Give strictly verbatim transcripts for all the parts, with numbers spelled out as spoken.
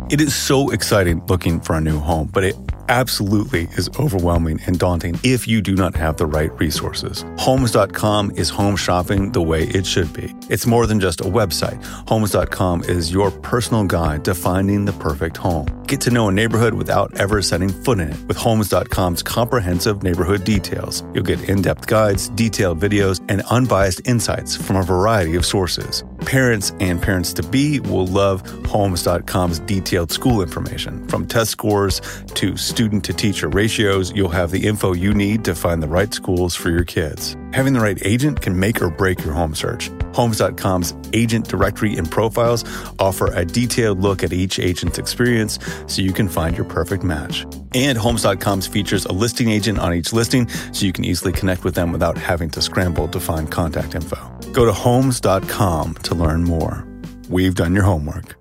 It is so exciting looking for a new home, but it absolutely is overwhelming and daunting if you do not have the right resources. Homes dot com is home shopping the way it should be. It's more than just a website. Homes dot com is your personal guide to finding the perfect home. Get to know a neighborhood without ever setting foot in it with Homes dot com's comprehensive neighborhood details. You'll get in-depth guides, detailed videos, and unbiased insights from a variety of sources. Parents and parents-to-be will love Homes dot com's detailed school information. From test scores to student-to-teacher ratios, you'll have the info you need to find the right schools for your kids. Having the right agent can make or break your home search. Homes dot com's agent directory and profiles offer a detailed look at each agent's experience so you can find your perfect match. And Homes dot com features a listing agent on each listing so you can easily connect with them without having to scramble to find contact info. Go to Homes dot com to learn more. We've done your homework.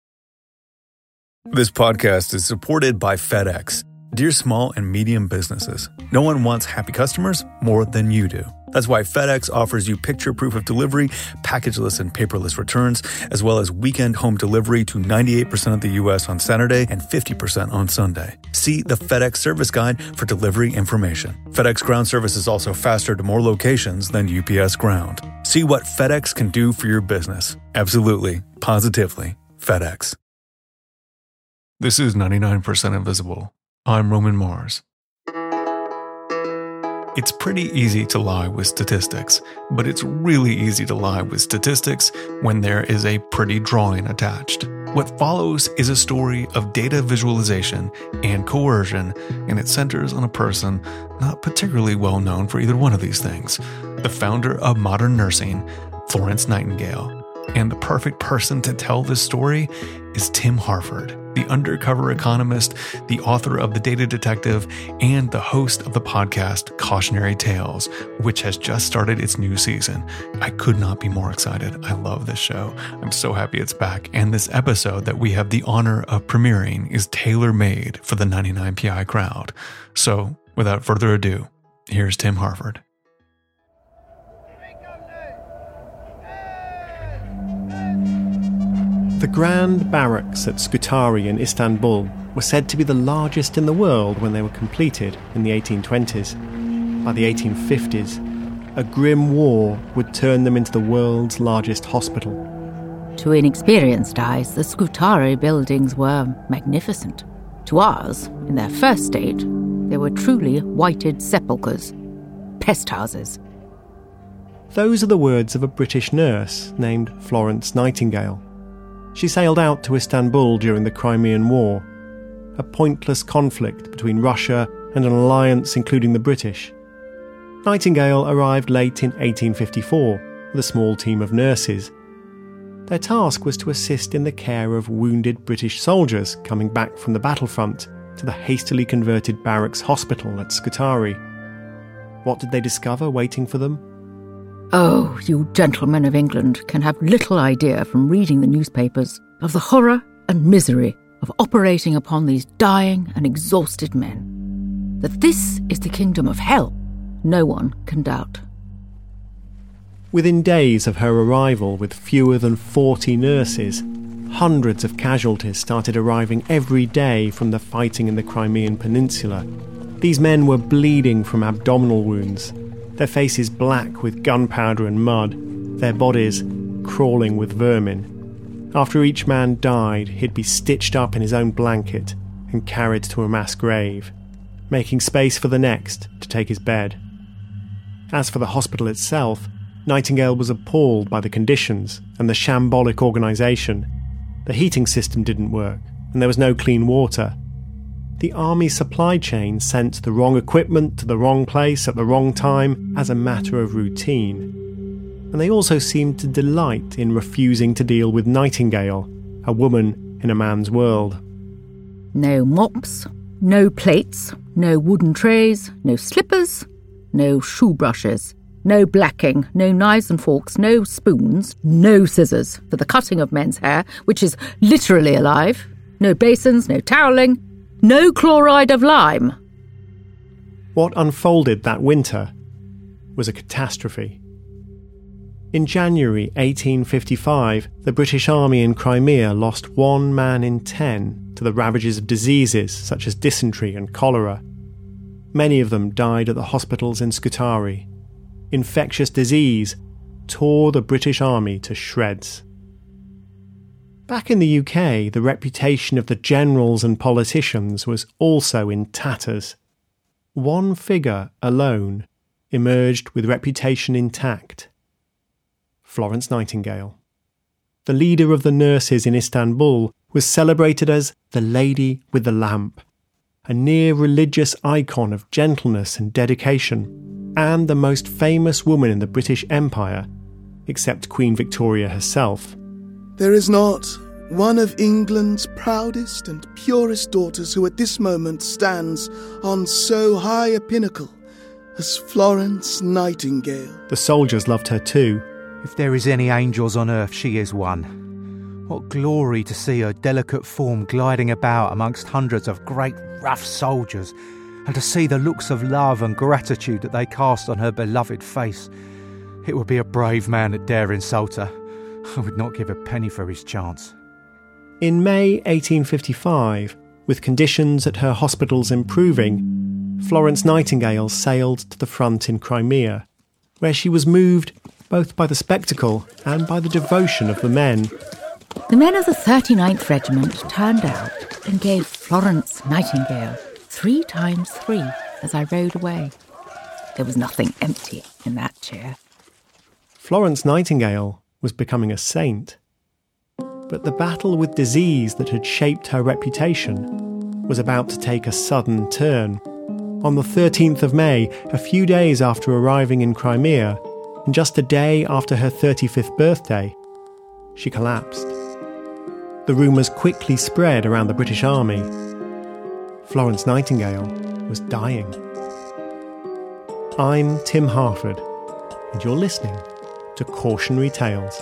This podcast is supported by FedEx. Dear small and medium businesses, no one wants happy customers more than you do. That's why FedEx offers you picture proof of delivery, packageless and paperless returns, as well as weekend home delivery to ninety-eight percent of the U S on Saturday and fifty percent on Sunday. See the FedEx service guide for delivery information. FedEx Ground service is also faster to more locations than U P S Ground. See what FedEx can do for your business. Absolutely, positively, FedEx. This is ninety-nine percent Invisible. I'm Roman Mars. It's pretty easy to lie with statistics, but it's really easy to lie with statistics when there is a pretty drawing attached. What follows is a story of data visualization and coercion, and it centers on a person not particularly well known for either one of these things. The founder of modern nursing, Florence Nightingale. And the perfect person to tell this story is Tim Harford, the undercover economist, the author of The Data Detective, and the host of the podcast Cautionary Tales, which has just started its new season. I could not be more excited. I love this show. I'm so happy it's back. And this episode that we have the honor of premiering is tailor-made for the ninety-nine P I crowd. So, without further ado, here's Tim Harford. The Grand Barracks at Scutari in Istanbul were said to be the largest in the world when they were completed in the eighteen twenties. By the eighteen fifties, a grim war would turn them into the world's largest hospital. To inexperienced eyes, the Scutari buildings were magnificent. To ours, in their first state, they were truly whited sepulchres, pest houses. Those are the words of a British nurse named Florence Nightingale. She sailed out to Istanbul during the Crimean War, a pointless conflict between Russia and an alliance including the British. Nightingale arrived late in eighteen fifty-four with a small team of nurses. Their task was to assist in the care of wounded British soldiers coming back from the battlefront to the hastily converted barracks hospital at Scutari. What did they discover waiting for them? Oh, you gentlemen of England can have little idea from reading the newspapers of the horror and misery of operating upon these dying and exhausted men. That this is the kingdom of hell, no one can doubt. Within days of her arrival with fewer than forty nurses, hundreds of casualties started arriving every day from the fighting in the Crimean Peninsula. These men were bleeding from abdominal wounds, their faces black with gunpowder and mud, their bodies crawling with vermin. After each man died, he'd be stitched up in his own blanket and carried to a mass grave, making space for the next to take his bed. As for the hospital itself, Nightingale was appalled by the conditions and the shambolic organisation. The heating system didn't work, and there was no clean water. The army supply chain sent the wrong equipment to the wrong place at the wrong time as a matter of routine. And they also seemed to delight in refusing to deal with Nightingale, a woman in a man's world. No mops, no plates, no wooden trays, no slippers, no shoe brushes, no blacking, no knives and forks, no spoons, no scissors for the cutting of men's hair, which is literally alive, no basins, no toweling, no chloride of lime. What unfolded that winter was a catastrophe. In January eighteen fifty-five, the British Army in Crimea lost one man in ten to the ravages of diseases such as dysentery and cholera. Many of them died at the hospitals in Scutari. Infectious disease tore the British Army to shreds. Back in the U K, the reputation of the generals and politicians was also in tatters. One figure alone emerged with reputation intact: Florence Nightingale. The leader of the nurses in Istanbul was celebrated as the Lady with the Lamp, a near-religious icon of gentleness and dedication, and the most famous woman in the British Empire, except Queen Victoria herself. There is not one of England's proudest and purest daughters who at this moment stands on so high a pinnacle as Florence Nightingale. The soldiers loved her too. If there is any angels on earth, she is one. What glory to see her delicate form gliding about amongst hundreds of great rough soldiers, and to see the looks of love and gratitude that they cast on her beloved face. It would be a brave man that dare insult her. I would not give a penny for his chance. In May eighteen fifty-five, with conditions at her hospitals improving, Florence Nightingale sailed to the front in Crimea, where she was moved both by the spectacle and by the devotion of the men. The men of the thirty-ninth Regiment turned out and gave Florence Nightingale three times three as I rode away. There was nothing empty in that chair. Florence Nightingale was becoming a saint. But the battle with disease that had shaped her reputation was about to take a sudden turn. On the thirteenth of May, a few days after arriving in Crimea, and just a day after her thirty-fifth birthday, she collapsed. The rumours quickly spread around the British Army. Florence Nightingale was dying. I'm Tim Harford, and you're listening to Cautionary Tales.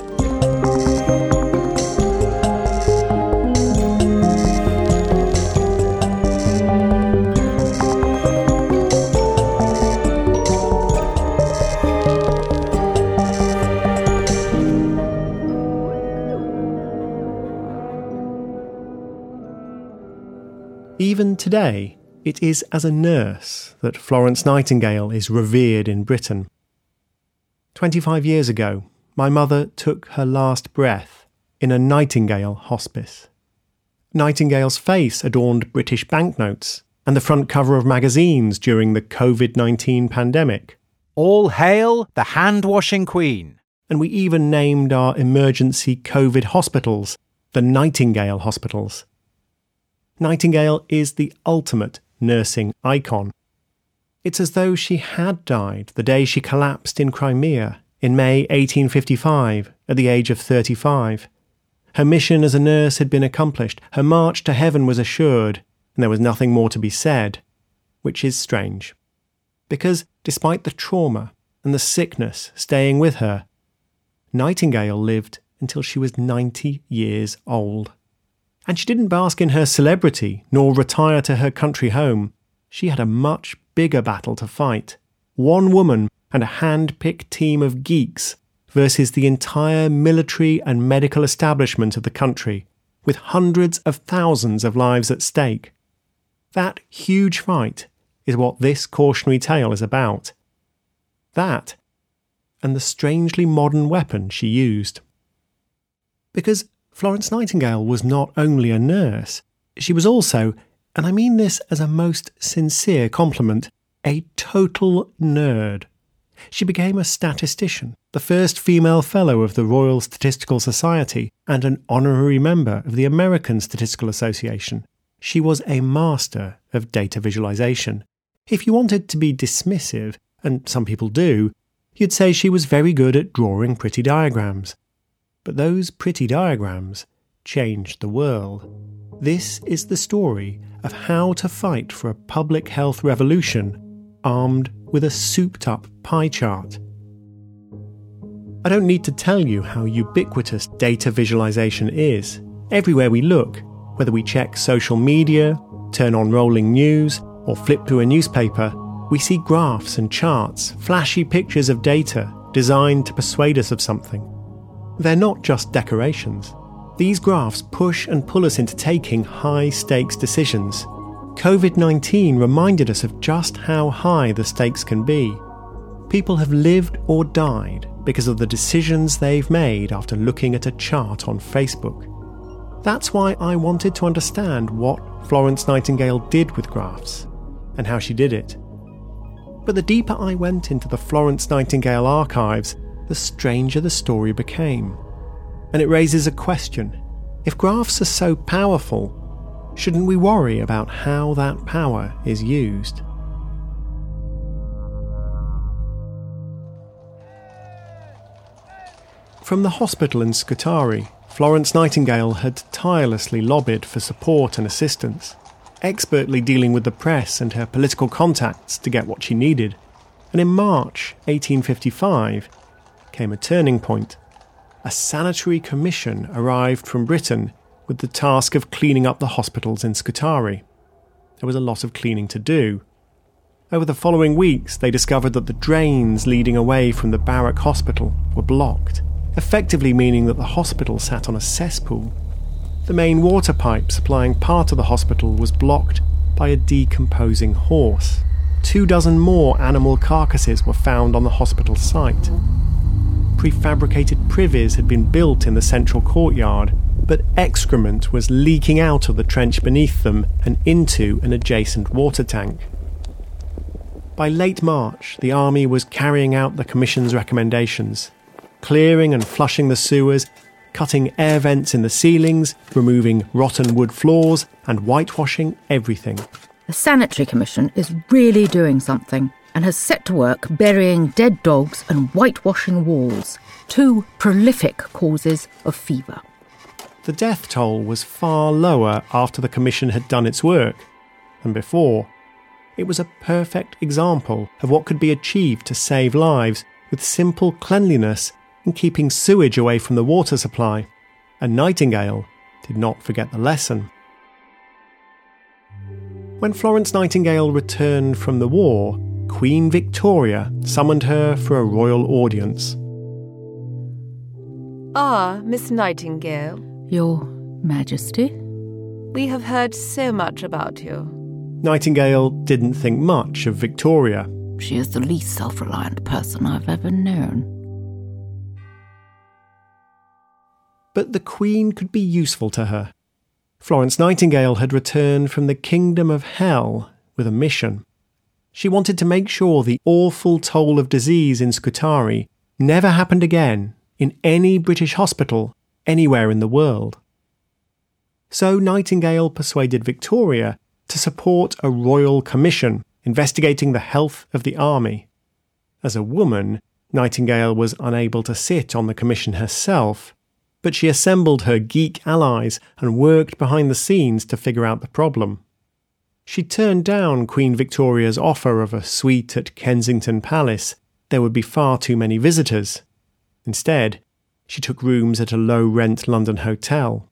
Even today, it is as a nurse that Florence Nightingale is revered in Britain. Twenty-five years ago, my mother took her last breath in a Nightingale hospice. Nightingale's face adorned British banknotes and the front cover of magazines during the covid nineteen pandemic. All hail the hand-washing queen. And we even named our emergency COVID hospitals the Nightingale Hospitals. Nightingale is the ultimate nursing icon. It's as though she had died the day she collapsed in Crimea in May eighteen fifty-five at the age of thirty-five. Her mission as a nurse had been accomplished, her march to heaven was assured, and there was nothing more to be said, which is strange. Because despite the trauma and the sickness staying with her, Nightingale lived until she was ninety years old. And she didn't bask in her celebrity, nor retire to her country home. She had a much bigger battle to fight. One woman and a hand-picked team of geeks versus the entire military and medical establishment of the country, with hundreds of thousands of lives at stake. That huge fight is what this cautionary tale is about. That, and the strangely modern weapon she used. Because Florence Nightingale was not only a nurse, she was also, and I mean this as a most sincere compliment, a total nerd. She became a statistician, the first female fellow of the Royal Statistical Society, and an honorary member of the American Statistical Association. She was a master of data visualization. If you wanted to be dismissive, and some people do, you'd say she was very good at drawing pretty diagrams. But those pretty diagrams changed the world. This is the story of how to fight for a public health revolution armed with a souped-up pie chart. I don't need to tell you how ubiquitous data visualization is. Everywhere we look, whether we check social media, turn on rolling news, or flip through a newspaper, we see graphs and charts, flashy pictures of data, designed to persuade us of something. They're not just decorations. These graphs push and pull us into taking high-stakes decisions. covid nineteen reminded us of just how high the stakes can be. People have lived or died because of the decisions they've made after looking at a chart on Facebook. That's why I wanted to understand what Florence Nightingale did with graphs, and how she did it. But the deeper I went into the Florence Nightingale archives, the stranger the story became. And it raises a question. If graphs are so powerful, shouldn't we worry about how that power is used? From the hospital in Scutari, Florence Nightingale had tirelessly lobbied for support and assistance, expertly dealing with the press and her political contacts to get what she needed. And in March eighteen fifty-five came a turning point. A sanitary commission arrived from Britain with the task of cleaning up the hospitals in Scutari. There was a lot of cleaning to do. Over the following weeks, they discovered that the drains leading away from the Barrack Hospital were blocked, effectively meaning that the hospital sat on a cesspool. The main water pipe supplying part of the hospital was blocked by a decomposing horse. Two dozen more animal carcasses were found on the hospital site. Prefabricated privies had been built in the central courtyard, but excrement was leaking out of the trench beneath them and into an adjacent water tank. By late March, the army was carrying out the Commission's recommendations, clearing and flushing the sewers, cutting air vents in the ceilings, removing rotten wood floors, and whitewashing everything. The Sanitary Commission is really doing something and has set to work burying dead dogs and whitewashing walls, two prolific causes of fever. The death toll was far lower after the Commission had done its work than before. It was a perfect example of what could be achieved to save lives with simple cleanliness and keeping sewage away from the water supply, and Nightingale did not forget the lesson. When Florence Nightingale returned from the war, Queen Victoria summoned her for a royal audience. Ah, Miss Nightingale. Your Majesty? We have heard so much about you. Nightingale didn't think much of Victoria. She is the least self-reliant person I've ever known. But the Queen could be useful to her. Florence Nightingale had returned from the kingdom of hell with a mission. She wanted to make sure the awful toll of disease in Scutari never happened again in any British hospital anywhere in the world. So Nightingale persuaded Victoria to support a royal commission investigating the health of the army. As a woman, Nightingale was unable to sit on the commission herself, but she assembled her geek allies and worked behind the scenes to figure out the problem. She turned down Queen Victoria's offer of a suite at Kensington Palace. There would be far too many visitors. Instead, she took rooms at a low-rent London hotel.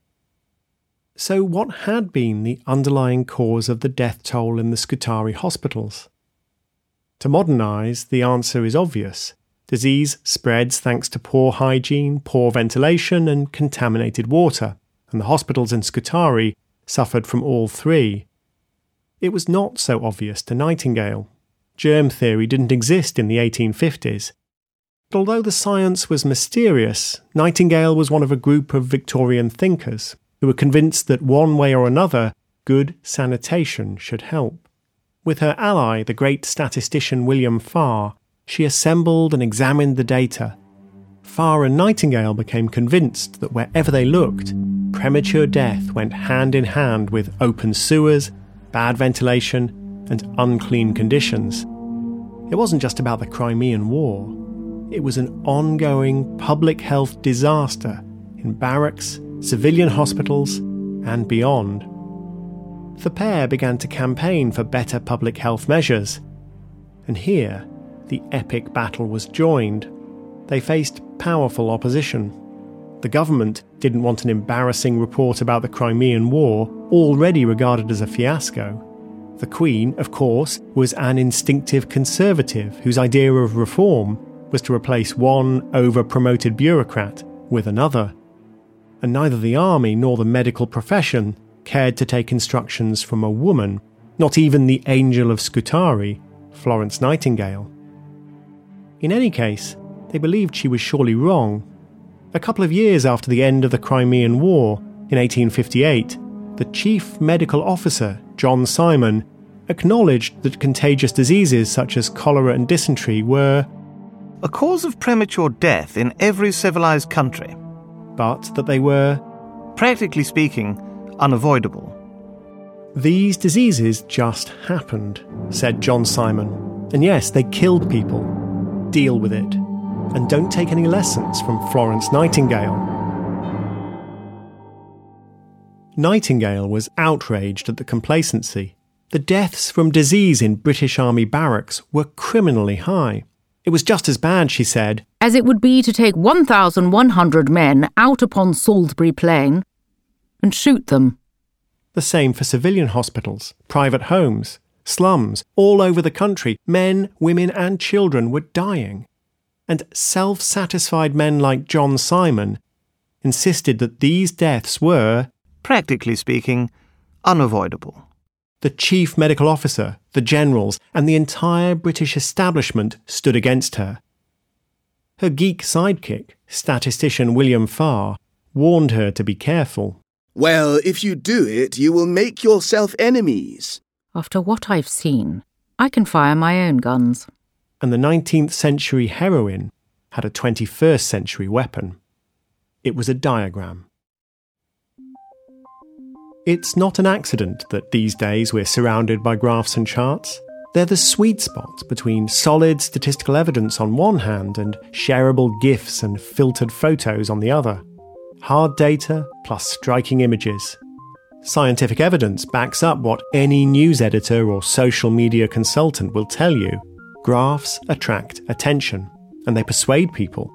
So what had been the underlying cause of the death toll in the Scutari hospitals? To modernise, the answer is obvious. Disease spreads thanks to poor hygiene, poor ventilation and contaminated water, and the hospitals in Scutari suffered from all three. It was not so obvious to Nightingale. Germ theory didn't exist in the eighteen fifties. But although the science was mysterious, Nightingale was one of a group of Victorian thinkers who were convinced that one way or another, good sanitation should help. With her ally, the great statistician William Farr, she assembled and examined the data. Farr and Nightingale became convinced that wherever they looked, premature death went hand in hand with open sewers, bad ventilation, and unclean conditions. It wasn't just about the Crimean War. It was an ongoing public health disaster in barracks, civilian hospitals, and beyond. The pair began to campaign for better public health measures. And here, the epic battle was joined. They faced powerful opposition. The government didn't want an embarrassing report about the Crimean War, already regarded as a fiasco. The Queen, of course, was an instinctive conservative whose idea of reform was to replace one over-promoted bureaucrat with another. And neither the army nor the medical profession cared to take instructions from a woman, not even the Angel of Scutari, Florence Nightingale. In any case, they believed she was surely wrong. A couple of years after the end of the Crimean War, in eighteen fifty-eight, the chief medical officer, John Simon, acknowledged that contagious diseases such as cholera and dysentery were a cause of premature death in every civilized country, but that they were, practically speaking, unavoidable. These diseases just happened, said John Simon. And yes, they killed people. Deal with it. And don't take any lessons from Florence Nightingale. Nightingale was outraged at the complacency. The deaths from disease in British Army barracks were criminally high. It was just as bad, she said, as it would be to take one thousand one hundred men out upon Salisbury Plain and shoot them. The same for civilian hospitals, private homes, slums, all over the country. Men, women and children were dying. And self-satisfied men like John Simon insisted that these deaths were, practically speaking, unavoidable. The chief medical officer, the generals, and the entire British establishment stood against her. Her geek sidekick, statistician William Farr, warned her to be careful. Well, if you do it, you will make yourself enemies. After what I've seen, I can fire my own guns. And the nineteenth century heroine had a twenty-first century weapon. It was a diagram. It's not an accident that these days we're surrounded by graphs and charts. They're the sweet spot between solid statistical evidence on one hand and shareable GIFs and filtered photos on the other. Hard data plus striking images. Scientific evidence backs up what any news editor or social media consultant will tell you. Graphs attract attention, and they persuade people.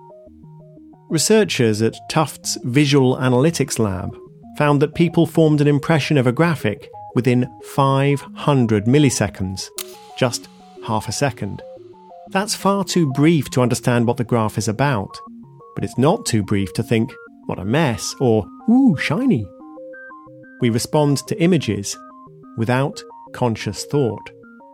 Researchers at Tufts Visual Analytics Lab found that people formed an impression of a graphic within five hundred milliseconds, just half a second. That's far too brief to understand what the graph is about, but it's not too brief to think, what a mess, or, ooh, shiny. We respond to images without conscious thought.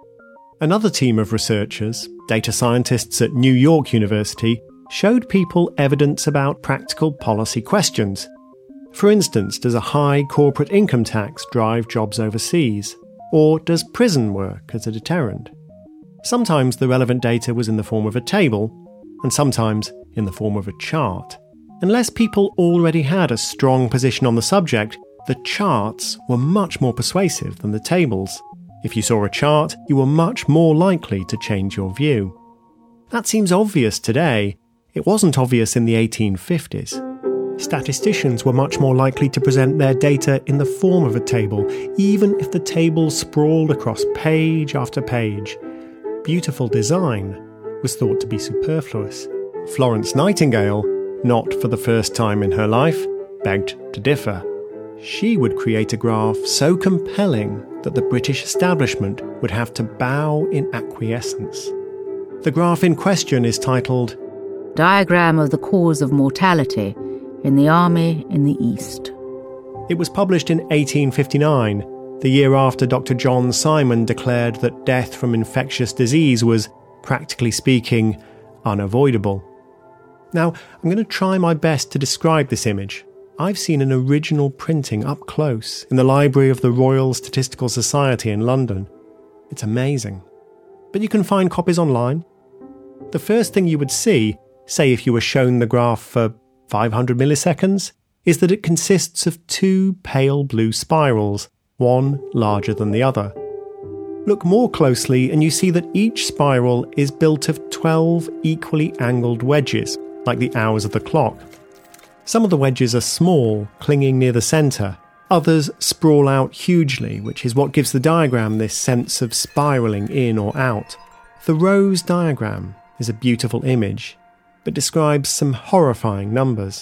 Another team of researchers, data scientists at New York University, showed people evidence about practical policy questions. For instance, does a high corporate income tax drive jobs overseas? Or does prison work as a deterrent? Sometimes the relevant data was in the form of a table, and sometimes in the form of a chart. Unless people already had a strong position on the subject, the charts were much more persuasive than the tables. If you saw a chart, you were much more likely to change your view. That seems obvious today. It wasn't obvious in the eighteen fifties. Statisticians were much more likely to present their data in the form of a table, even if the table sprawled across page after page. Beautiful design was thought to be superfluous. Florence Nightingale, not for the first time in her life, begged to differ. She would create a graph so compelling that the British establishment would have to bow in acquiescence. The graph in question is titled Diagram of the Cause of Mortality in the Army in the East. It was published in eighteen fifty-nine, the year after Doctor John Simon declared that death from infectious disease was, practically speaking, unavoidable. Now, I'm going to try my best to describe this image. I've seen an original printing up close in the library of the Royal Statistical Society in London. It's amazing. But you can find copies online. The first thing you would see, say if you were shown the graph for five hundred milliseconds, is that it consists of two pale blue spirals, one larger than the other. Look more closely and you see that each spiral is built of twelve equally angled wedges, like the hours of the clock. Some of the wedges are small, clinging near the centre. Others sprawl out hugely, which is what gives the diagram this sense of spiralling in or out. The rose diagram is a beautiful image, but describes some horrifying numbers.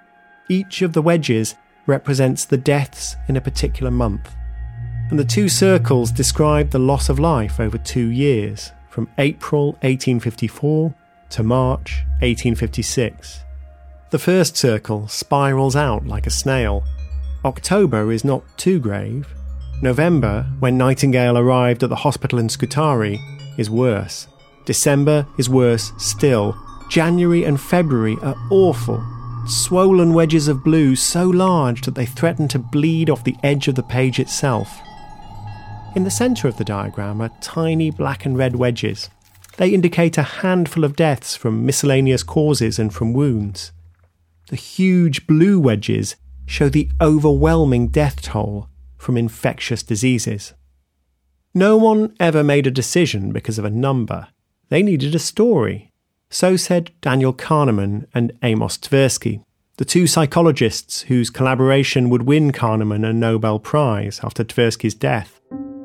Each of the wedges represents the deaths in a particular month, and the two circles describe the loss of life over two years, from April eighteen fifty-four to March eighteen fifty-six. The first circle spirals out like a snail. October is not too grave. November, when Nightingale arrived at the hospital in Scutari, is worse. December is worse still. January and February are awful. Swollen wedges of blue so large that they threaten to bleed off the edge of the page itself. In the centre of the diagram are tiny black and red wedges. They indicate a handful of deaths from miscellaneous causes and from wounds. The huge blue wedges show the overwhelming death toll from infectious diseases. No one ever made a decision because of a number. They needed a story. So said Daniel Kahneman and Amos Tversky, the two psychologists whose collaboration would win Kahneman a Nobel Prize after Tversky's death.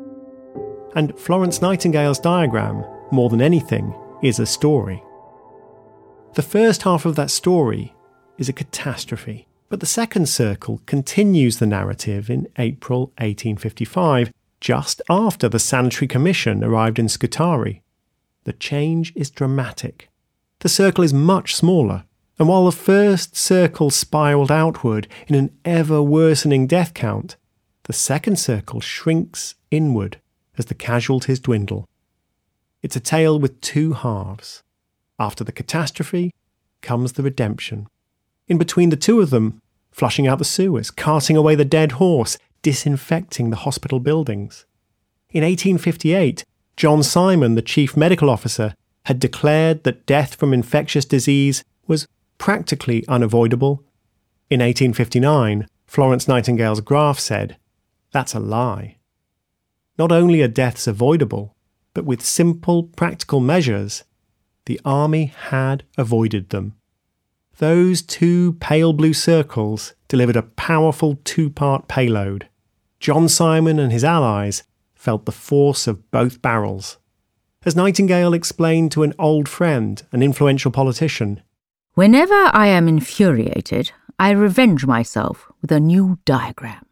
And Florence Nightingale's diagram, more than anything, is a story. The first half of that story is a catastrophe, but the second circle continues the narrative in April eighteen fifty-five, just after the Sanitary Commission arrived in Scutari. The change is dramatic. The circle is much smaller, and while the first circle spiraled outward in an ever-worsening death count, the second circle shrinks inward as the casualties dwindle. It's a tale with two halves. After the catastrophe comes the redemption. In between the two of them, flushing out the sewers, carting away the dead horse, disinfecting the hospital buildings. In eighteen fifty-eight, John Simon, the chief medical officer, had declared that death from infectious disease was practically unavoidable. In eighteen fifty-nine, Florence Nightingale's graph said, "That's a lie." Not only are deaths avoidable, but with simple practical measures, the army had avoided them. Those two pale blue circles delivered a powerful two-part payload. John Simon and his allies felt the force of both barrels. As Nightingale explained to an old friend, an influential politician, "Whenever I am infuriated, I revenge myself with a new diagram."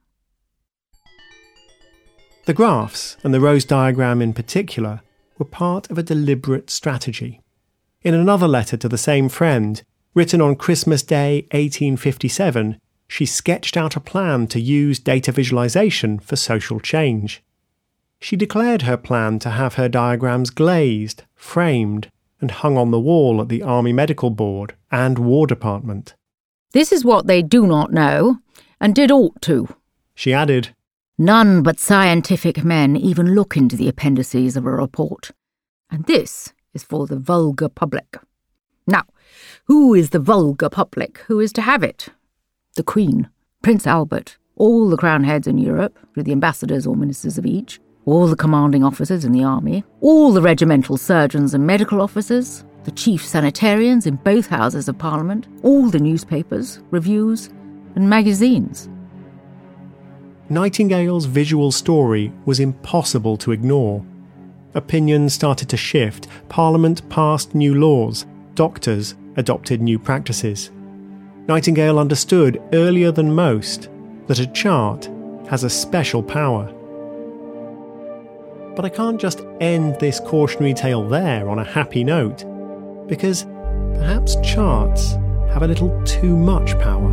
The graphs, and the rose diagram in particular, were part of a deliberate strategy. In another letter to the same friend, written on Christmas Day eighteen fifty-seven, she sketched out a plan to use data visualization for social change. She declared her plan to have her diagrams glazed, framed, and hung on the wall at the Army Medical Board and War Department. "This is what they do not know, and did ought to." She added, "None but scientific men even look into the appendices of a report, and this is for the vulgar public. Now, who is the vulgar public who is to have it? The Queen, Prince Albert, all the crown heads in Europe, through the ambassadors or ministers of each, all the commanding officers in the army, all the regimental surgeons and medical officers, the chief sanitarians in both houses of Parliament, all the newspapers, reviews, and magazines." Nightingale's visual story was impossible to ignore. Opinions started to shift, Parliament passed new laws, doctors adopted new practices. Nightingale understood earlier than most that a chart has a special power. But I can't just end this cautionary tale there on a happy note, because perhaps charts have a little too much power.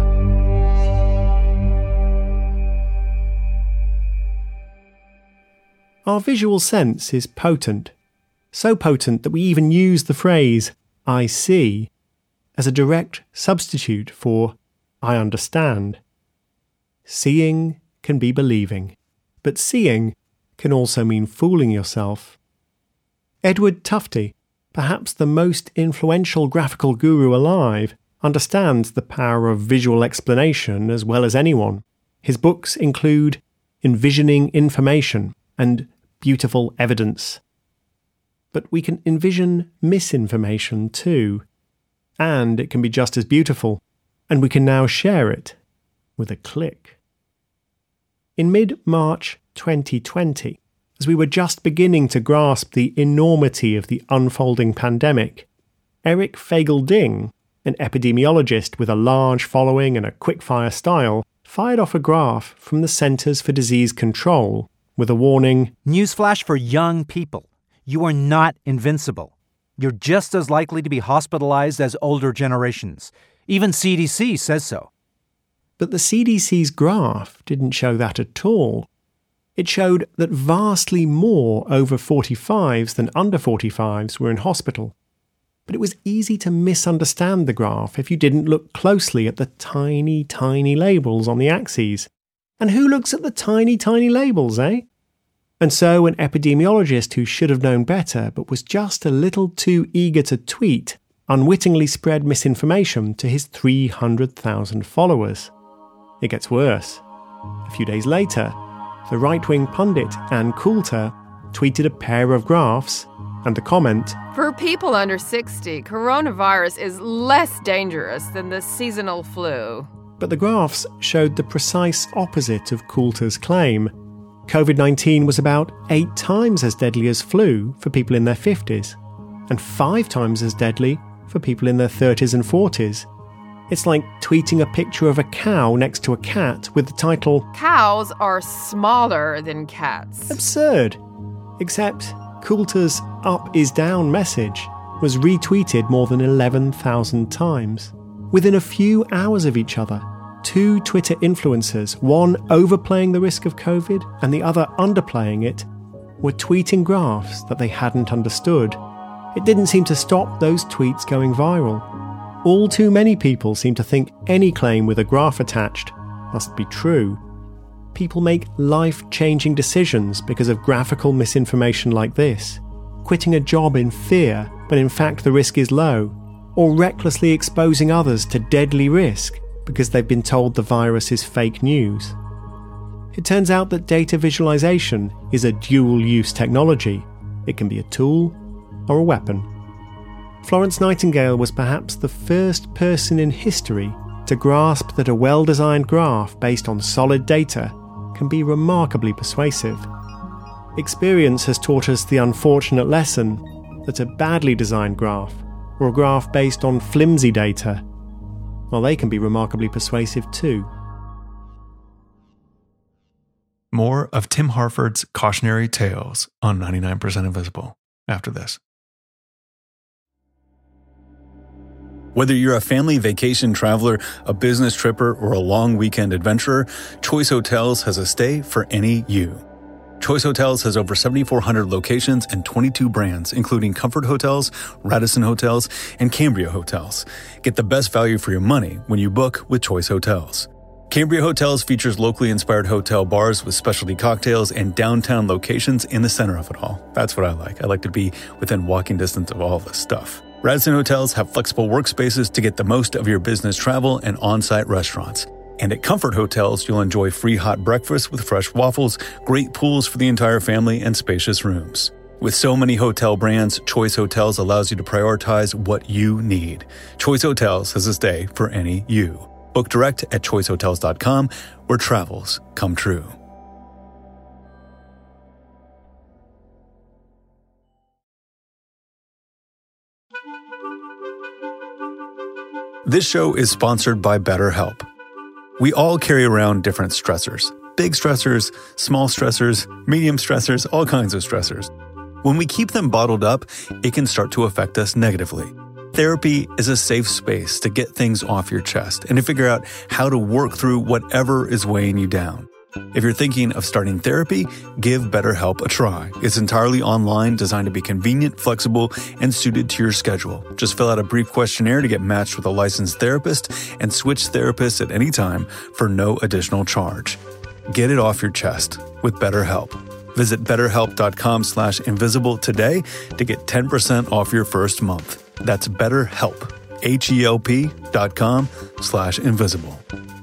Our visual sense is potent, so potent that we even use the phrase, "I see," as a direct substitute for "I understand." Seeing can be believing, but seeing can also mean fooling yourself. Edward Tufte, perhaps the most influential graphical guru alive, understands the power of visual explanation as well as anyone. His books include Envisioning Information and Beautiful Evidence. But we can envision misinformation too, and it can be just as beautiful, and we can now share it with a click. In mid-March twenty twenty, as we were just beginning to grasp the enormity of the unfolding pandemic, Eric Fagel-Ding, an epidemiologist with a large following and a quick-fire style, fired off a graph from the Centers for Disease Control with a warning, "Newsflash for young people. You are not invincible." You're just as likely to be hospitalized as older generations. Even C D C says so. But the C D C's graph didn't show that at all. It showed that vastly more over forty-fives than under forty-fives were in hospital. But it was easy to misunderstand the graph if you didn't look closely at the tiny, tiny labels on the axes. And who looks at the tiny, tiny labels, eh? And so an epidemiologist who should have known better but was just a little too eager to tweet unwittingly spread misinformation to his three hundred thousand followers. It gets worse. A few days later, the right-wing pundit Ann Coulter tweeted a pair of graphs and the comment, "For people under sixty, coronavirus is less dangerous than the seasonal flu." But the graphs showed the precise opposite of Coulter's claim. covid nineteen was about eight times as deadly as flu for people in their fifties, and five times as deadly for people in their thirties and forties. It's like tweeting a picture of a cow next to a cat with the title, "Cows are smaller than cats." Absurd. Except Coulter's up is down message was retweeted more than eleven thousand times. Within a few hours of each other, two Twitter influencers, one overplaying the risk of COVID and the other underplaying it, were tweeting graphs that they hadn't understood. It didn't seem to stop those tweets going viral. All too many people seem to think any claim with a graph attached must be true. People make life-changing decisions because of graphical misinformation like this. Quitting a job in fear, but in fact the risk is low. Or recklessly exposing others to deadly risk because they've been told the virus is fake news. It turns out that data visualization is a dual-use technology. It can be a tool or a weapon. Florence Nightingale was perhaps the first person in history to grasp that a well-designed graph based on solid data can be remarkably persuasive. Experience has taught us the unfortunate lesson that a badly designed graph, or a graph based on flimsy data, well, they can be remarkably persuasive too. More of Tim Harford's cautionary tales on ninety-nine percent Invisible after this. Whether you're a family vacation traveler, a business tripper, or a long weekend adventurer, Choice Hotels has a stay for any you. Choice Hotels has over seventy-four hundred locations and twenty-two brands, including Comfort Hotels, Radisson Hotels, and Cambria Hotels. Get the best value for your money when you book with Choice Hotels. Cambria Hotels features locally inspired hotel bars with specialty cocktails and downtown locations in the center of it all. That's what I like. I like to be within walking distance of all this stuff. Radisson Hotels have flexible workspaces to get the most of your business travel and on-site restaurants. And at Comfort Hotels, you'll enjoy free hot breakfast with fresh waffles, great pools for the entire family, and spacious rooms. With so many hotel brands, Choice Hotels allows you to prioritize what you need. Choice Hotels has a stay for any you. Book direct at choice hotels dot com, where travels come true. This show is sponsored by BetterHelp. We all carry around different stressors. Big stressors, small stressors, medium stressors, all kinds of stressors. When we keep them bottled up, it can start to affect us negatively. Therapy is a safe space to get things off your chest and to figure out how to work through whatever is weighing you down. If you're thinking of starting therapy, give BetterHelp a try. It's entirely online, designed to be convenient, flexible, and suited to your schedule. Just fill out a brief questionnaire to get matched with a licensed therapist and switch therapists at any time for no additional charge. Get it off your chest with BetterHelp. Visit betterhelp.com slash invisible today to get ten percent off your first month. That's BetterHelp, H-E-L-P dot com slash invisible.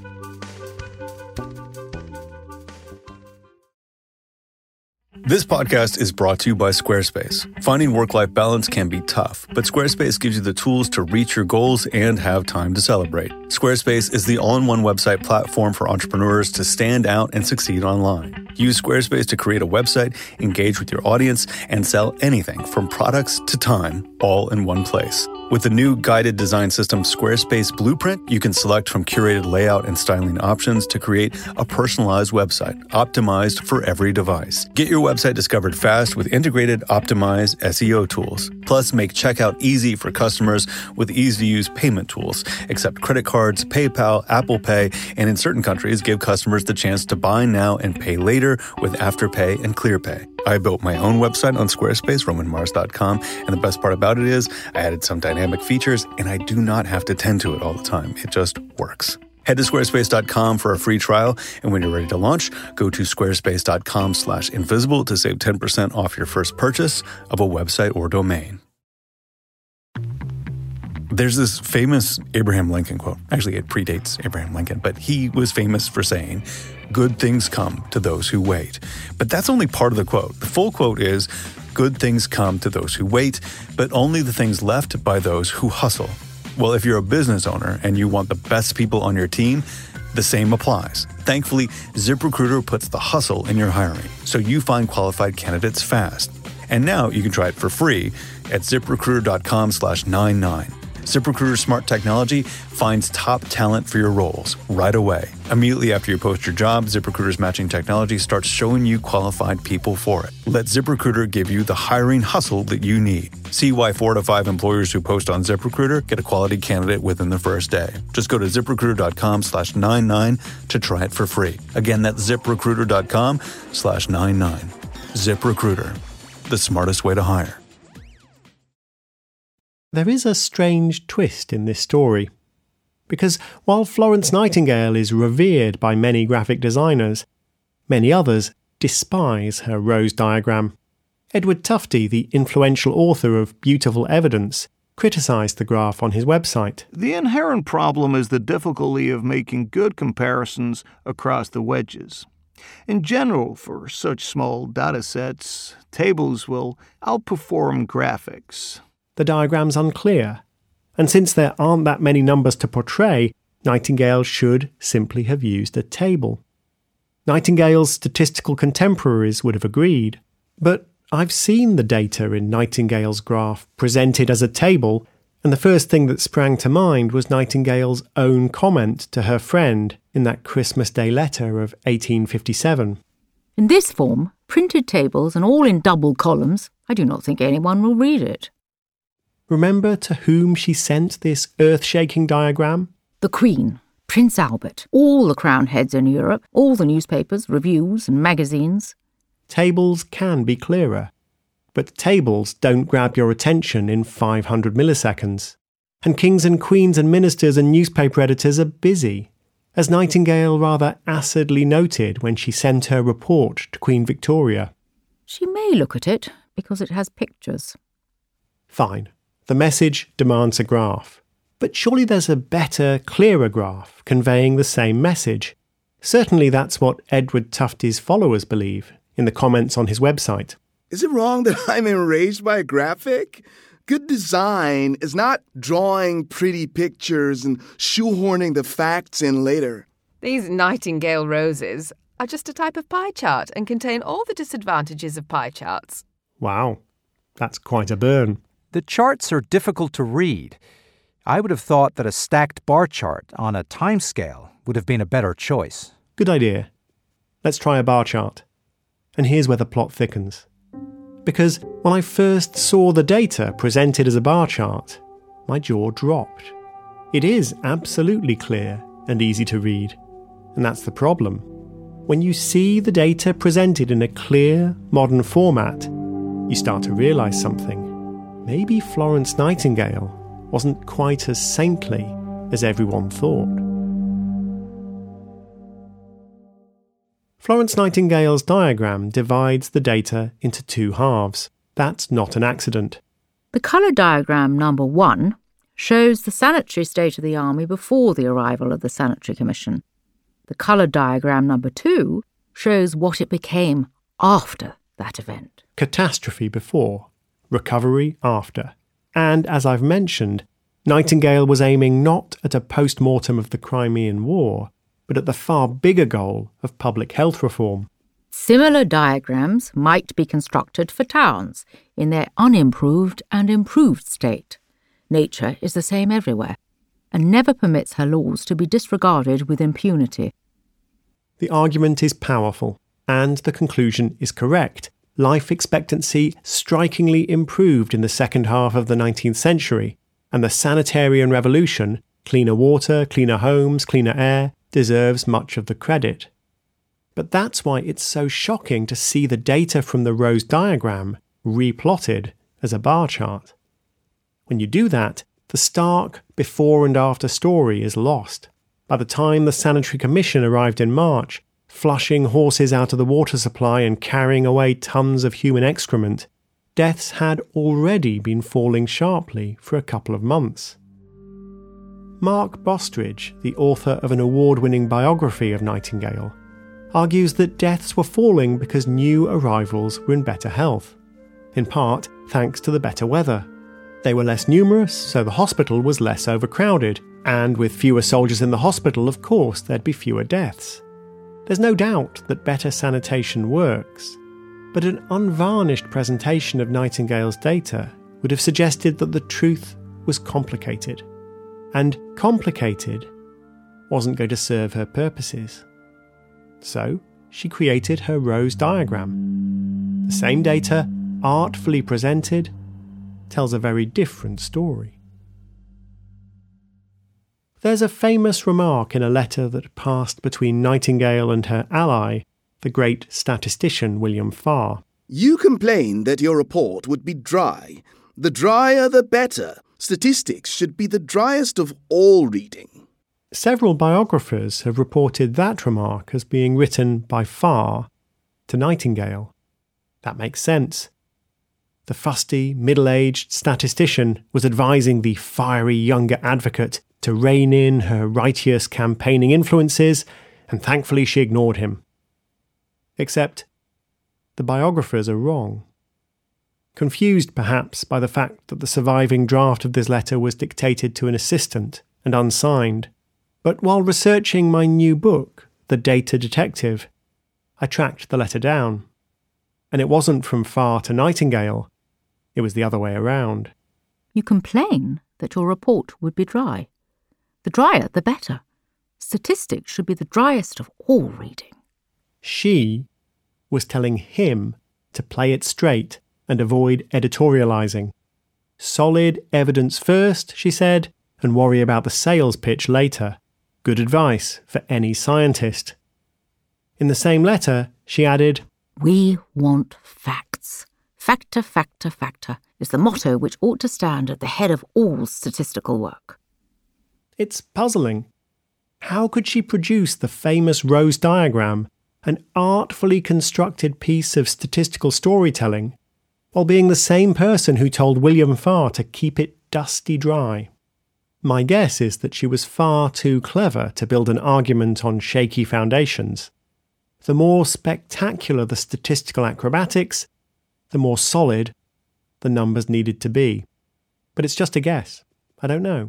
This podcast is brought to you by Squarespace. Finding work-life balance can be tough, but Squarespace gives you the tools to reach your goals and have time to celebrate. Squarespace is the all-in-one website platform for entrepreneurs to stand out and succeed online. Use Squarespace to create a website, engage with your audience, and sell anything from products to time all in one place. With the new guided design system Squarespace Blueprint, you can select from curated layout and styling options to create a personalized website optimized for every device. Get your website discovered fast with integrated, optimized S E O tools. Plus, make checkout easy for customers with easy-to-use payment tools. Accept credit cards, PayPal, Apple Pay, and in certain countries, give customers the chance to buy now and pay later with Afterpay and ClearPay. I built my own website on Squarespace, roman mars dot com, and the best part about it is I added some dynamic features, and I do not have to tend to it all the time. It just works. Head to squarespace dot com for a free trial, and when you're ready to launch, go to squarespace dot com slash invisible to save ten percent off your first purchase of a website or domain. There's this famous Abraham Lincoln quote. Actually, it predates Abraham Lincoln, but he was famous for saying, "Good things come to those who wait." But that's only part of the quote. The full quote is, "Good things come to those who wait, but only the things left by those who hustle." Well, if you're a business owner and you want the best people on your team, the same applies. Thankfully, ZipRecruiter puts the hustle in your hiring, so you find qualified candidates fast. And now you can try it for free at ziprecruiter dot com slash ninety-nine. ZipRecruiter's smart technology finds top talent for your roles right away. Immediately after you post your job, ZipRecruiter's matching technology starts showing you qualified people for it. Let ZipRecruiter give you the hiring hustle that you need. See why four to five employers who post on ZipRecruiter get a quality candidate within the first day. Just go to ziprecruiter dot com slash ninety-nine to try it for free. Again, that's ziprecruiter dot com slash ninety-nine. ZipRecruiter, the smartest way to hire. There is a strange twist in this story. Because while Florence Nightingale is revered by many graphic designers, many others despise her rose diagram. Edward Tufte, the influential author of Beautiful Evidence, criticised the graph on his website. The inherent problem is the difficulty of making good comparisons across the wedges. In general, for such small data sets, tables will outperform graphics. The diagram's unclear, and since there aren't that many numbers to portray, Nightingale should simply have used a table. Nightingale's statistical contemporaries would have agreed, but I've seen the data in Nightingale's graph presented as a table, and the first thing that sprang to mind was Nightingale's own comment to her friend in that Christmas Day letter of eighteen fifty-seven. In this form, printed tables and all in double columns, I do not think anyone will read it. Remember to whom she sent this earth-shaking diagram? The Queen, Prince Albert, all the crown heads in Europe, all the newspapers, reviews and magazines. Tables can be clearer, but tables don't grab your attention in five hundred milliseconds. And kings and queens and ministers and newspaper editors are busy, as Nightingale rather acidly noted when she sent her report to Queen Victoria. She may look at it because it has pictures. Fine. The message demands a graph. But surely there's a better, clearer graph conveying the same message. Certainly that's what Edward Tufte's followers believe in the comments on his website. Is it wrong that I'm enraged by a graphic? Good design is not drawing pretty pictures and shoehorning the facts in later. These Nightingale roses are just a type of pie chart and contain all the disadvantages of pie charts. Wow, that's quite a burn. The charts are difficult to read. I would have thought that a stacked bar chart on a timescale would have been a better choice. Good idea. Let's try a bar chart. And here's where the plot thickens. Because when I first saw the data presented as a bar chart, my jaw dropped. It is absolutely clear and easy to read. And that's the problem. When you see the data presented in a clear, modern format, you start to realise something. Maybe Florence Nightingale wasn't quite as saintly as everyone thought. Florence Nightingale's diagram divides the data into two halves. That's not an accident. The colour diagram number one shows the sanitary state of the army before the arrival of the Sanitary Commission. The colour diagram number two shows what it became after that event. Catastrophe before. Recovery after. And as I've mentioned, Nightingale was aiming not at a post-mortem of the Crimean War, but at the far bigger goal of public health reform. Similar diagrams might be constructed for towns in their unimproved and improved state. Nature is the same everywhere, and never permits her laws to be disregarded with impunity. The argument is powerful, and the conclusion is correct. Life expectancy strikingly improved in the second half of the nineteenth century, and the sanitarian revolution, cleaner water, cleaner homes, cleaner air, deserves much of the credit. But that's why it's so shocking to see the data from the Rose diagram replotted as a bar chart. When you do that, the stark before and after story is lost. By the time the Sanitary Commission arrived in March, flushing horses out of the water supply and carrying away tons of human excrement, deaths had already been falling sharply for a couple of months. Mark Bostridge, the author of an award-winning biography of Nightingale, argues that deaths were falling because new arrivals were in better health, in part thanks to the better weather. They were less numerous, so the hospital was less overcrowded, and with fewer soldiers in the hospital, of course, there'd be fewer deaths. There's no doubt that better sanitation works, but an unvarnished presentation of Nightingale's data would have suggested that the truth was complicated, and complicated wasn't going to serve her purposes. So she created her Rose diagram. The same data, artfully presented, tells a very different story. There's a famous remark in a letter that passed between Nightingale and her ally, the great statistician William Farr. You complained that your report would be dry. The drier the better. Statistics should be the driest of all reading. Several biographers have reported that remark as being written by Farr to Nightingale. That makes sense. The fusty, middle-aged statistician was advising the fiery younger advocate to rein in her righteous campaigning influences, and thankfully she ignored him. Except the biographers are wrong. Confused, perhaps, by the fact that the surviving draft of this letter was dictated to an assistant and unsigned. But while researching my new book, The Data Detective, I tracked the letter down. And it wasn't from Farr to Nightingale. It was the other way around. You complain that your report would be dry. The drier, the better. Statistics should be the driest of all reading. She was telling him to play it straight and avoid editorialising. Solid evidence first, she said, and worry about the sales pitch later. Good advice for any scientist. In the same letter, she added, We want facts. Factor, factor, factor is the motto which ought to stand at the head of all statistical work. It's puzzling. How could she produce the famous Rose diagram, an artfully constructed piece of statistical storytelling, while being the same person who told William Farr to keep it dusty dry? My guess is that she was far too clever to build an argument on shaky foundations. The more spectacular the statistical acrobatics, the more solid the numbers needed to be. But it's just a guess. I don't know.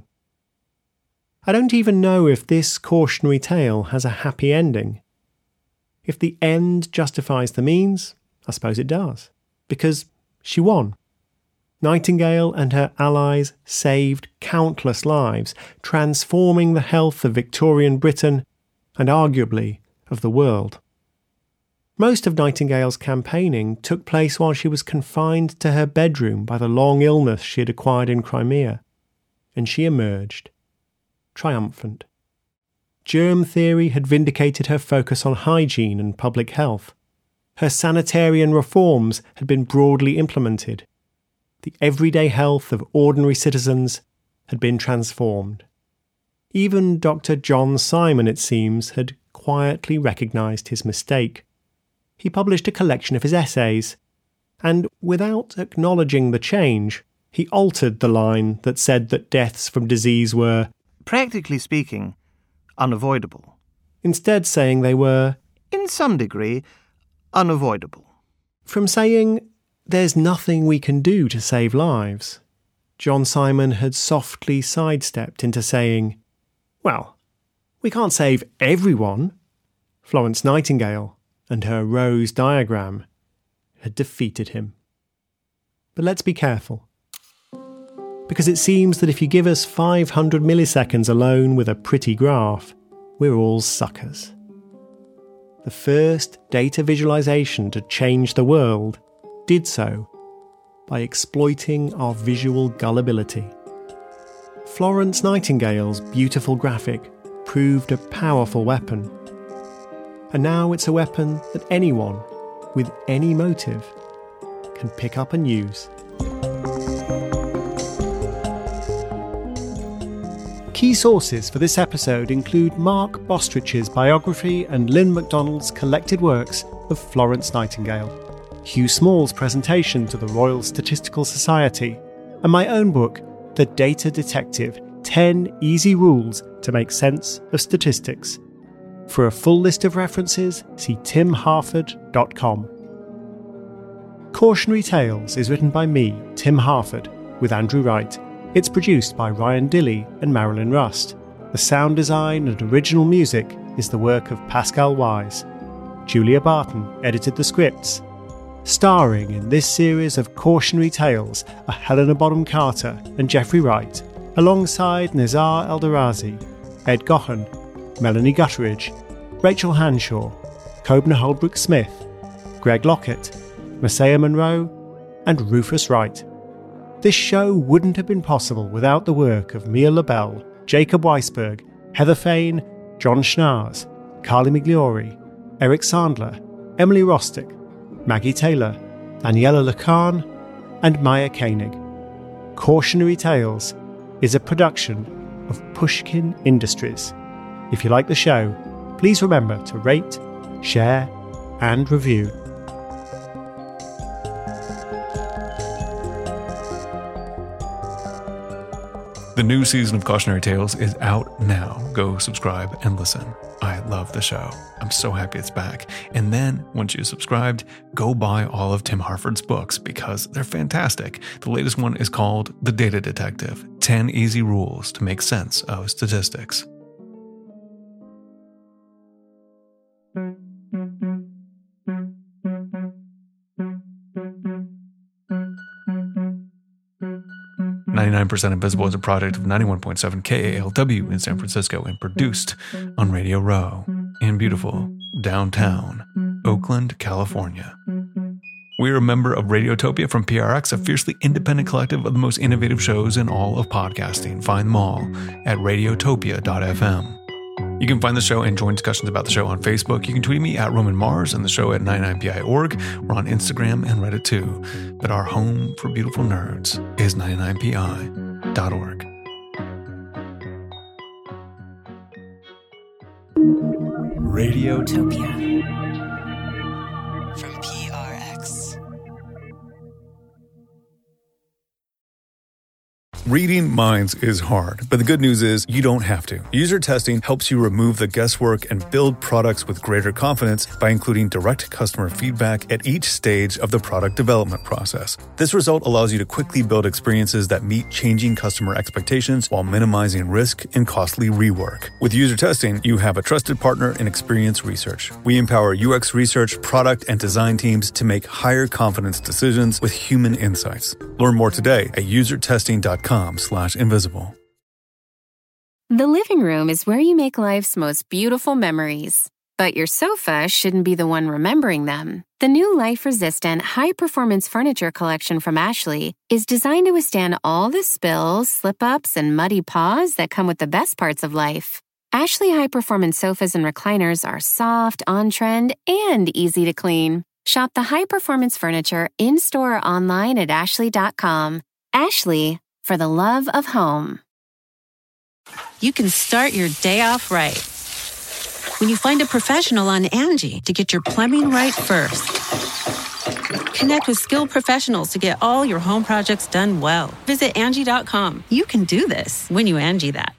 I don't even know if this cautionary tale has a happy ending. If the end justifies the means, I suppose it does, because she won. Nightingale and her allies saved countless lives, transforming the health of Victorian Britain and arguably of the world. Most of Nightingale's campaigning took place while she was confined to her bedroom by the long illness she had acquired in Crimea, and she emerged triumphant. Germ theory had vindicated her focus on hygiene and public health. Her sanitarian reforms had been broadly implemented. The everyday health of ordinary citizens had been transformed. Even Doctor John Simon, it seems, had quietly recognised his mistake. He published a collection of his essays, and without acknowledging the change, he altered the line that said that deaths from disease were, practically speaking, unavoidable. Instead saying they were, in some degree, unavoidable. From saying, there's nothing we can do to save lives, John Simon had softly sidestepped into saying, well, we can't save everyone. Florence Nightingale, and her rose diagram had defeated him. But let's be careful, because it seems that if you give us five hundred milliseconds alone with a pretty graph, we're all suckers. The first data visualization to change the world did so by exploiting our visual gullibility. Florence Nightingale's beautiful graphic proved a powerful weapon. And now it's a weapon that anyone, with any motive, can pick up and use. Key sources for this episode include Mark Bostrich's biography and Lynn MacDonald's collected works of Florence Nightingale, Hugh Small's presentation to the Royal Statistical Society, and my own book, The Data Detective, ten Easy Rules to Make Sense of Statistics. For a full list of references, see tim harford dot com. Cautionary Tales is written by me, Tim Harford, with Andrew Wright. It's produced by Ryan Dilley and Marilyn Rust. The sound design and original music is the work of Pascal Wise. Julia Barton edited the scripts. Starring in this series of Cautionary Tales are Helena Bonham Carter and Jeffrey Wright, alongside Nizar Eldarazi, Ed Gohan, Melanie Gutteridge, Rachel Hanshaw, Kobna Holbrook Smith, Greg Lockett, Masaya Monroe, and Rufus Wright. This show wouldn't have been possible without the work of Mia LaBelle, Jacob Weisberg, Heather Fain, John Schnars, Carly Migliori, Eric Sandler, Emily Rostick, Maggie Taylor, Daniela Lacan, and Maya Koenig. Cautionary Tales is a production of Pushkin Industries. If you like the show, please remember to rate, share, and review. The new season of Cautionary Tales is out now. Go subscribe and listen. I love the show. I'm so happy it's back. And then, once you're subscribed, go buy all of Tim Harford's books because they're fantastic. The latest one is called The Data Detective, ten Easy Rules to Make Sense of Statistics. ninety-nine percent Invisible is a product of ninety-one point seven K A L W in San Francisco and produced on Radio Row in beautiful downtown Oakland, California. We're a member of Radiotopia from P R X, a fiercely independent collective of the most innovative shows in all of podcasting. Find them all at radiotopia dot f m. You can find the show and join discussions about the show on Facebook. You can tweet me at Roman Mars and the show at ninety-nine P I dot org. We're on Instagram and Reddit too. But our home for beautiful nerds is ninety-nine P I dot org. Radiotopia from P R X. Reading minds is hard, but the good news is you don't have to. User testing helps you remove the guesswork and build products with greater confidence by including direct customer feedback at each stage of the product development process. This result allows you to quickly build experiences that meet changing customer expectations while minimizing risk and costly rework. With user testing, you have a trusted partner in Experience Research. We empower U X research, product, and design teams to make higher confidence decisions with human insights. Learn more today at user testing dot com slash invisible. The living room is where you make life's most beautiful memories. But your sofa shouldn't be the one remembering them. The new life-resistant, high-performance furniture collection from Ashley is designed to withstand all the spills, slip-ups, and muddy paws that come with the best parts of life. Ashley high-performance sofas and recliners are soft, on-trend, and easy to clean. Shop the high-performance furniture in-store or online at ashley dot com. Ashley, for the love of home. You can start your day off right when you find a professional on Angie to get your plumbing right first. Connect with skilled professionals to get all your home projects done well. Visit Angie dot com. You can do this when you Angie that.